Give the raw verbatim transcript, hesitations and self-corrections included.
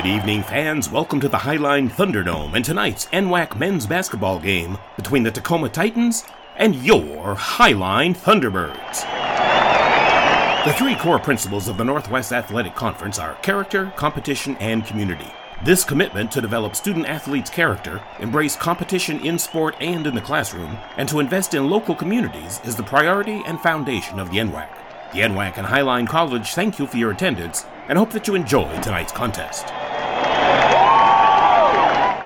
Good evening, fans. Welcome to the Highline Thunderdome and tonight's N W A C men's basketball game between the Tacoma Titans and your Highline Thunderbirds. The three core principles of the Northwest Athletic Conference are character, competition, and community. This commitment to develop student-athletes' character, embrace competition in sport and in the classroom, and to invest in local communities is the priority and foundation of the N W A C. The N W A C and Highline College thank you for your attendance and hope that you enjoy tonight's contest.